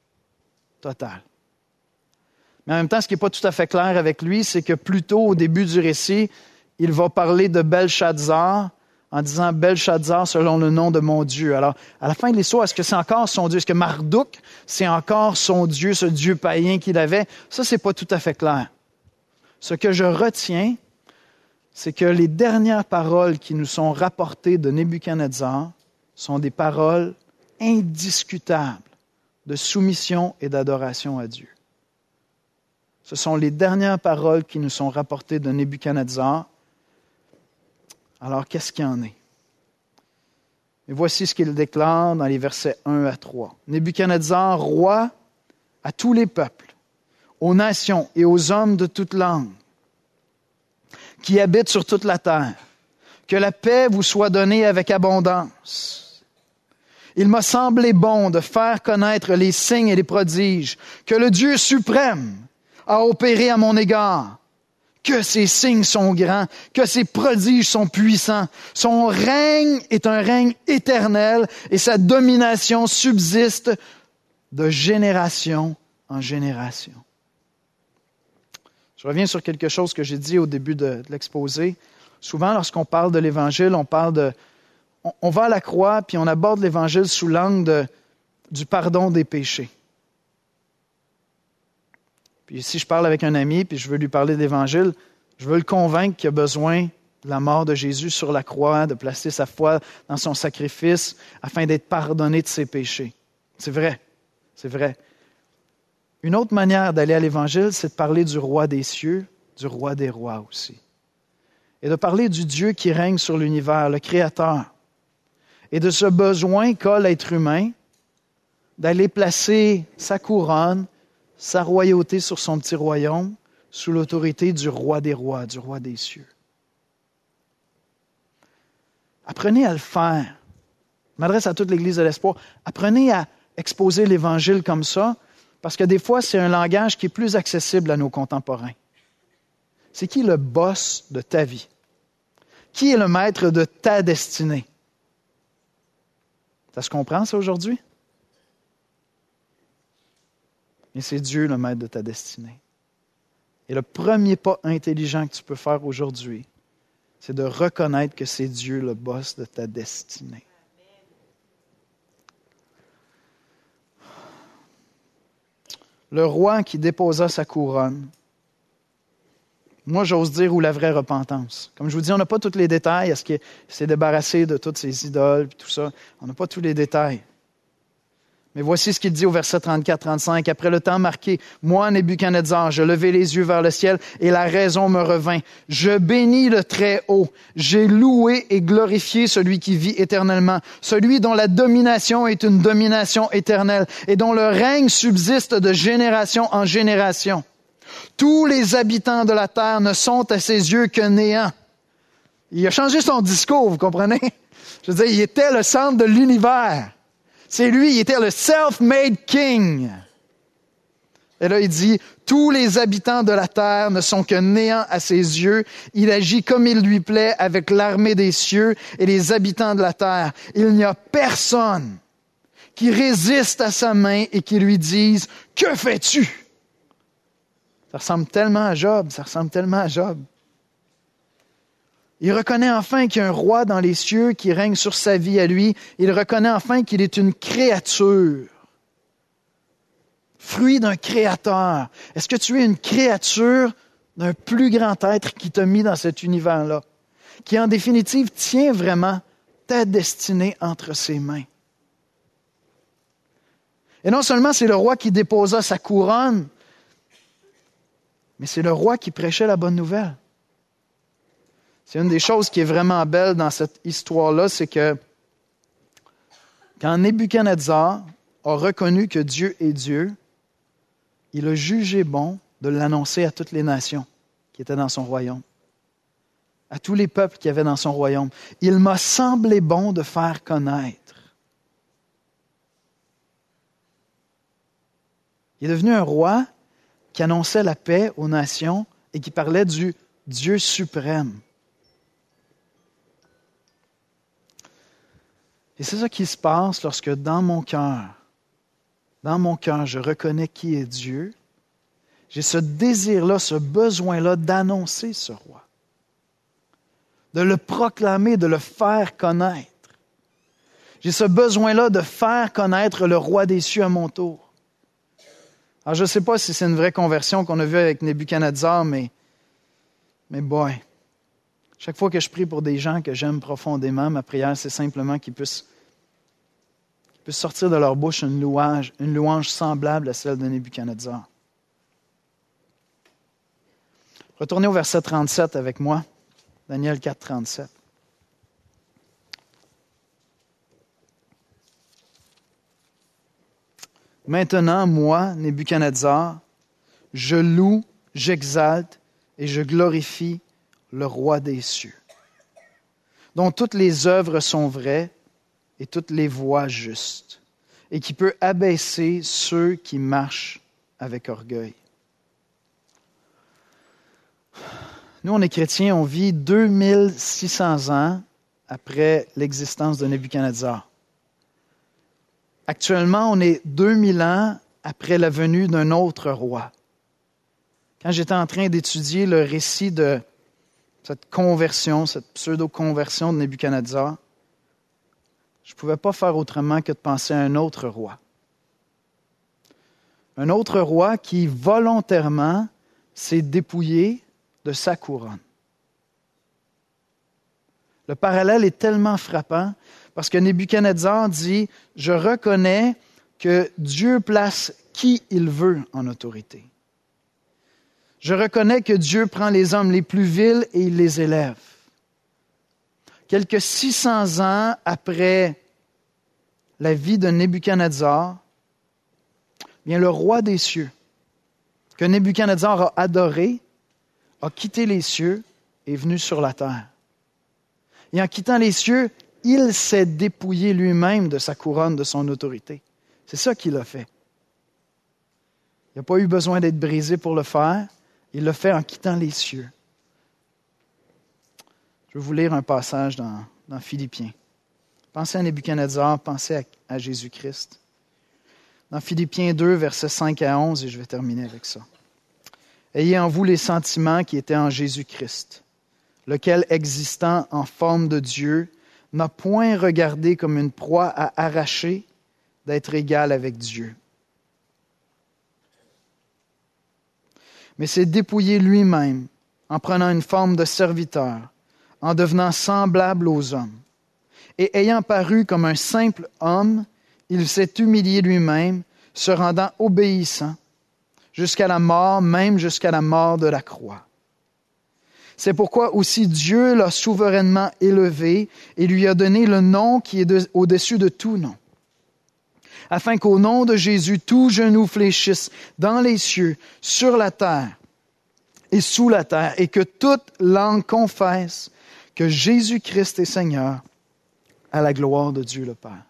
Speaker 1: Mais en même temps, ce qui n'est pas tout à fait clair avec lui, c'est que plus tôt, au début du récit, il va parler de Belshazzar en disant « Belshazzar selon le nom de mon Dieu ». Alors, à la fin de l'histoire, est-ce que c'est encore son Dieu? Est-ce que Marduk, c'est encore son Dieu, ce Dieu païen qu'il avait? Ça, c'est pas tout à fait clair. Ce que je retiens, c'est que les dernières paroles qui nous sont rapportées de Nebuchadnezzar sont des paroles indiscutables de soumission et d'adoration à Dieu. Ce sont les dernières paroles qui nous sont rapportées de Nebuchadnezzar. Alors, qu'est-ce qu'il en est? Et voici ce qu'il déclare dans les versets 1 à 3. Nebuchadnezzar, roi à tous les peuples, aux nations et aux hommes de toute langue, qui habitent sur toute la terre, que la paix vous soit donnée avec abondance. Il m'a semblé bon de faire connaître les signes et les prodiges que le Dieu suprême a opéré à mon égard. Que ses signes sont grands, que ses prodiges sont puissants. Son règne est un règne éternel et sa domination subsiste de génération en génération. Je reviens sur quelque chose que j'ai dit au début de l'exposé. Souvent, lorsqu'on parle de l'Évangile, on va à la croix puis on aborde l'Évangile sous l'angle du pardon des péchés. Puis si je parle avec un ami puis je veux lui parler de l'Évangile, je veux le convaincre qu'il a besoin de la mort de Jésus sur la croix, de placer sa foi dans son sacrifice afin d'être pardonné de ses péchés. C'est vrai, c'est vrai. Une autre manière d'aller à l'Évangile, c'est de parler du roi des cieux, du roi des rois aussi. Et de parler du Dieu qui règne sur l'univers, le Créateur. Et de ce besoin qu'a l'être humain d'aller placer sa couronne, sa royauté sur son petit royaume, sous l'autorité du roi des rois, du roi des cieux. Apprenez à le faire. Je m'adresse à toute l'Église de l'Espoir. Apprenez à exposer l'Évangile comme ça, parce que des fois, c'est un langage qui est plus accessible à nos contemporains. C'est qui le boss de ta vie? Qui est le maître de ta destinée? Ça se comprend, ça, aujourd'hui? Mais c'est Dieu le maître de ta destinée. Et le premier pas intelligent que tu peux faire aujourd'hui, c'est de reconnaître que c'est Dieu le boss de ta destinée. Le roi qui déposa sa couronne, moi j'ose dire où la vraie repentance. Comme je vous dis, on n'a pas tous les détails. Est-ce qu'il s'est débarrassé de toutes ses idoles et tout ça? On n'a pas tous les détails. Mais voici ce qu'il dit au verset 34-35. Après le temps marqué, moi, Nebuchadnezzar, je levai les yeux vers le ciel et la raison me revint. Je bénis le Très-Haut. J'ai loué et glorifié celui qui vit éternellement, celui dont la domination est une domination éternelle et dont le règne subsiste de génération en génération. Tous les habitants de la terre ne sont à ses yeux que néant. Il a changé son discours, vous comprenez? Je veux dire, il était le centre de l'univers. C'est lui, il était le self-made king. Et là, il dit, tous les habitants de la terre ne sont que néant à ses yeux. Il agit comme il lui plaît avec l'armée des cieux et les habitants de la terre. Il n'y a personne qui résiste à sa main et qui lui dise, « Que fais-tu? » Ça ressemble tellement à Job, Il reconnaît enfin qu'il y a un roi dans les cieux qui règne sur sa vie à lui. Il reconnaît enfin qu'il est une créature fruit d'un créateur? Est-ce que tu es une créature d'un plus grand être qui t'a mis dans cet univers-là, qui en définitive tient vraiment ta destinée entre ses mains? Et non seulement c'est le roi qui déposa sa couronne, mais c'est le roi qui prêchait la bonne nouvelle. C'est une des choses qui est vraiment belle dans cette histoire-là, c'est que quand Nebuchadnezzar a reconnu que Dieu est Dieu, il a jugé bon de l'annoncer à toutes les nations qui étaient dans son royaume, à tous les peuples qui avaient dans son royaume. Il m'a semblé bon de faire connaître. Il est devenu un roi qui annonçait la paix aux nations et qui parlait du Dieu suprême. Et c'est ça qui se passe lorsque dans mon cœur, je reconnais qui est Dieu. J'ai ce désir-là, ce besoin-là d'annoncer ce roi, de le proclamer, de le faire connaître. J'ai ce besoin-là de faire connaître le roi des cieux à mon tour. Alors, je ne sais pas si c'est une vraie conversion qu'on a vue avec Nebuchadnezzar, mais boy, chaque fois que je prie pour des gens que j'aime profondément, ma prière, c'est simplement qu'ils puissent sortir de leur bouche une louange semblable à celle de Nebuchadnezzar. Retournez au verset 37 avec moi, Daniel 4, 37. Maintenant, moi, Nebuchadnezzar, je loue, j'exalte et je glorifie le roi des cieux, dont toutes les œuvres sont vraies et toutes les voies justes, et qui peut abaisser ceux qui marchent avec orgueil. Nous, on est chrétiens, on vit 2600 ans après l'existence de Nebuchadnezzar. Actuellement, on est 2000 ans après la venue d'un autre roi. Quand j'étais en train d'étudier le récit de cette conversion, cette pseudo-conversion de Nebuchadnezzar, je ne pouvais pas faire autrement que de penser à un autre roi. Un autre roi qui volontairement s'est dépouillé de sa couronne. Le parallèle est tellement frappant parce que Nebuchadnezzar dit « Je reconnais que Dieu place qui il veut en autorité. Je reconnais que Dieu prend les hommes les plus vils et il les élève. » Quelques 600 ans après la vie de Nebuchadnezzar, bien le roi des cieux, que Nebuchadnezzar a adoré, a quitté les cieux et est venu sur la terre. Et en quittant les cieux, il s'est dépouillé lui-même de sa couronne, de son autorité. C'est ça qu'il a fait. Il n'a pas eu besoin d'être brisé pour le faire. Il l'a fait en quittant les cieux. Je vais vous lire un passage dans Philippiens. Pensez à Nebuchadnezzar, pensez à Jésus-Christ. Dans Philippiens 2, versets 5 à 11, et je vais terminer avec ça. « Ayez en vous les sentiments qui étaient en Jésus-Christ, lequel, existant en forme de Dieu, n'a point regardé comme une proie à arracher d'être égal avec Dieu. Mais s'est dépouillé lui-même en prenant une forme de serviteur, en devenant semblable aux hommes. Et ayant paru comme un simple homme, il s'est humilié lui-même, se rendant obéissant jusqu'à la mort, même jusqu'à la mort de la croix. C'est pourquoi aussi Dieu l'a souverainement élevé et lui a donné le nom qui est au-dessus de tout nom, afin qu'au nom de Jésus, tout genou fléchisse dans les cieux, sur la terre et sous la terre, et que toute langue confesse que Jésus-Christ est Seigneur, à la gloire de Dieu le Père.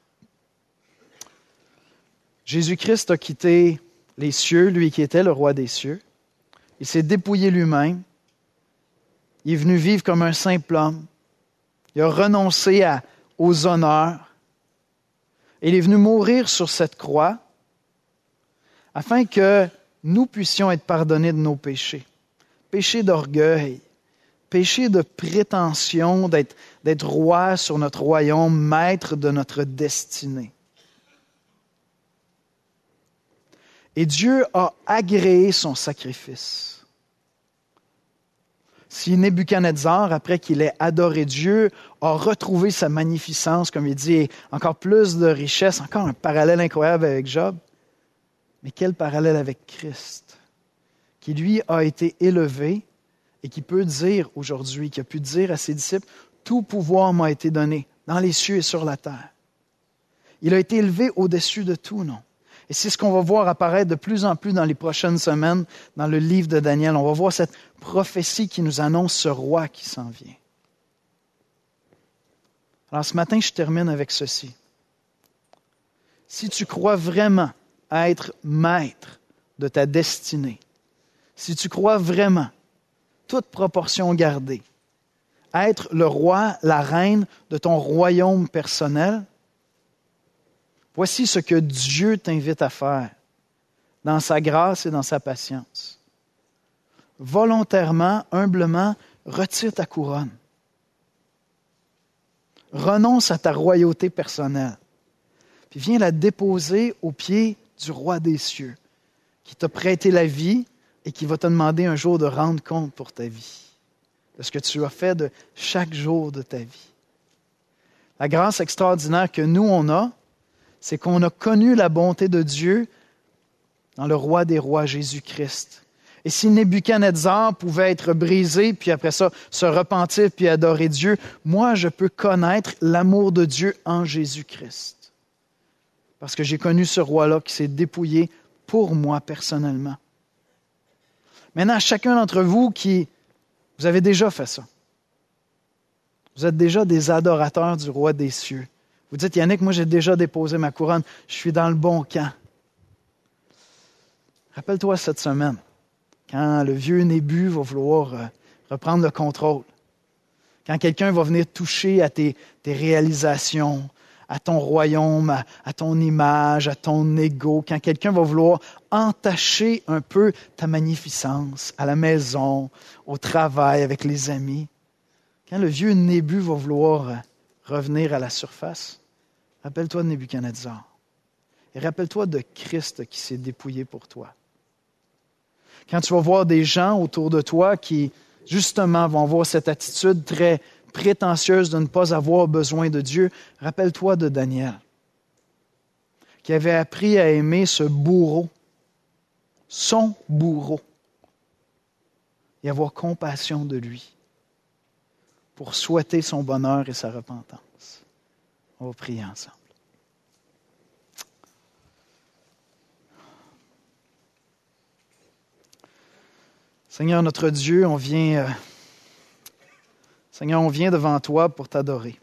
Speaker 1: Jésus-Christ a quitté les cieux, lui qui était le roi des cieux. Il s'est dépouillé lui-même. Il est venu vivre comme un simple homme. Il a renoncé aux honneurs. Et il est venu mourir sur cette croix afin que nous puissions être pardonnés de nos péchés. Péché d'orgueil, péché de prétention d'être roi sur notre royaume, maître de notre destinée. Et Dieu a agréé son sacrifice. Si Nebuchadnezzar, après qu'il ait adoré Dieu, a retrouvé sa magnificence, comme il dit, et encore plus de richesse, encore un parallèle incroyable avec Job, mais quel parallèle avec Christ, qui lui a été élevé et qui peut dire aujourd'hui, qui a pu dire à ses disciples, « Tout pouvoir m'a été donné dans les cieux et sur la terre. » Il a été élevé au-dessus de tout, non? Et c'est ce qu'on va voir apparaître de plus en plus dans les prochaines semaines dans le livre de Daniel. On va voir cette prophétie qui nous annonce ce roi qui s'en vient. Alors ce matin, je termine avec ceci. Si tu crois vraiment à être maître de ta destinée, si tu crois vraiment, toute proportion gardée, à être le roi, la reine de ton royaume personnel, voici ce que Dieu t'invite à faire dans sa grâce et dans sa patience. Volontairement, humblement, retire ta couronne. Renonce à ta royauté personnelle. Puis viens la déposer aux pieds du roi des cieux, qui t'a prêté la vie et qui va te demander un jour de rendre compte pour ta vie, de ce que tu as fait de chaque jour de ta vie. La grâce extraordinaire que nous, on a, c'est qu'on a connu la bonté de Dieu dans le roi des rois, Jésus-Christ. Et si Nebuchadnezzar pouvait être brisé, puis après ça, se repentir, puis adorer Dieu, moi, je peux connaître l'amour de Dieu en Jésus-Christ. Parce que j'ai connu ce roi-là qui s'est dépouillé pour moi personnellement. Maintenant, chacun d'entre vous vous avez déjà fait ça. Vous êtes déjà des adorateurs du roi des cieux. Vous dites, Yannick, moi j'ai déjà déposé ma couronne, je suis dans le bon camp. Rappelle-toi cette semaine, quand le vieux Nébu va vouloir reprendre le contrôle, quand quelqu'un va venir toucher à tes réalisations, à ton royaume, à ton image, à ton ego, quand quelqu'un va vouloir entacher un peu ta magnificence à la maison, au travail, avec les amis, quand le vieux Nébu va vouloir revenir à la surface, rappelle-toi de Nebuchadnezzar. Et rappelle-toi de Christ qui s'est dépouillé pour toi. Quand tu vas voir des gens autour de toi qui, justement, vont avoir cette attitude très prétentieuse de ne pas avoir besoin de Dieu, rappelle-toi de Daniel, qui avait appris à aimer ce bourreau, son bourreau, et avoir compassion de lui pour souhaiter son bonheur et sa repentance. On va prier ensemble. Seigneur notre Dieu, on vient devant toi pour t'adorer.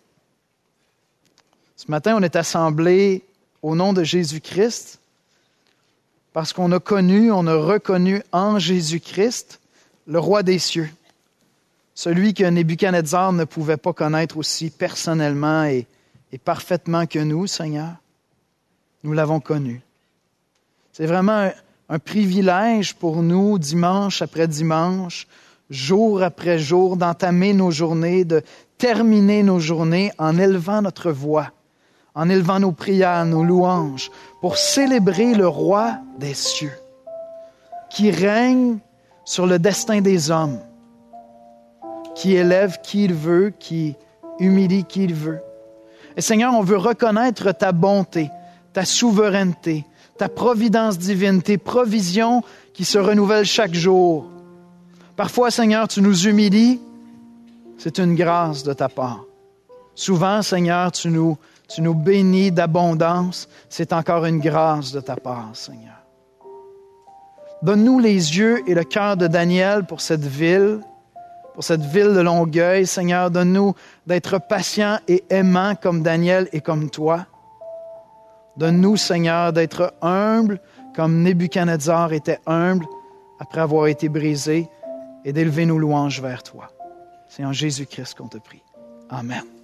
Speaker 1: Ce matin, on est assemblés au nom de Jésus-Christ parce qu'on a reconnu en Jésus-Christ le roi des cieux, celui que Nebuchadnezzar ne pouvait pas connaître aussi personnellement et parfaitement que nous, Seigneur. Nous l'avons connu. C'est vraiment un privilège pour nous, dimanche après dimanche, jour après jour, d'entamer nos journées, de terminer nos journées en élevant notre voix, en élevant nos prières, nos louanges, pour célébrer le roi des cieux, qui règne sur le destin des hommes, qui élève qui il veut, qui humilie qui il veut. Et Seigneur, on veut reconnaître ta bonté, ta souveraineté, ta providence divine, tes provisions qui se renouvellent chaque jour. Parfois, Seigneur, tu nous humilies, c'est une grâce de ta part. Souvent, Seigneur, tu nous bénis d'abondance, c'est encore une grâce de ta part, Seigneur. Donne-nous les yeux et le cœur de Daniel pour cette ville de Longueuil. Seigneur, donne-nous d'être patients et aimants comme Daniel et comme toi. Donne-nous, Seigneur, d'être humbles comme Nebuchadnezzar était humble après avoir été brisé et d'élever nos louanges vers toi. C'est en Jésus-Christ qu'on te prie. Amen.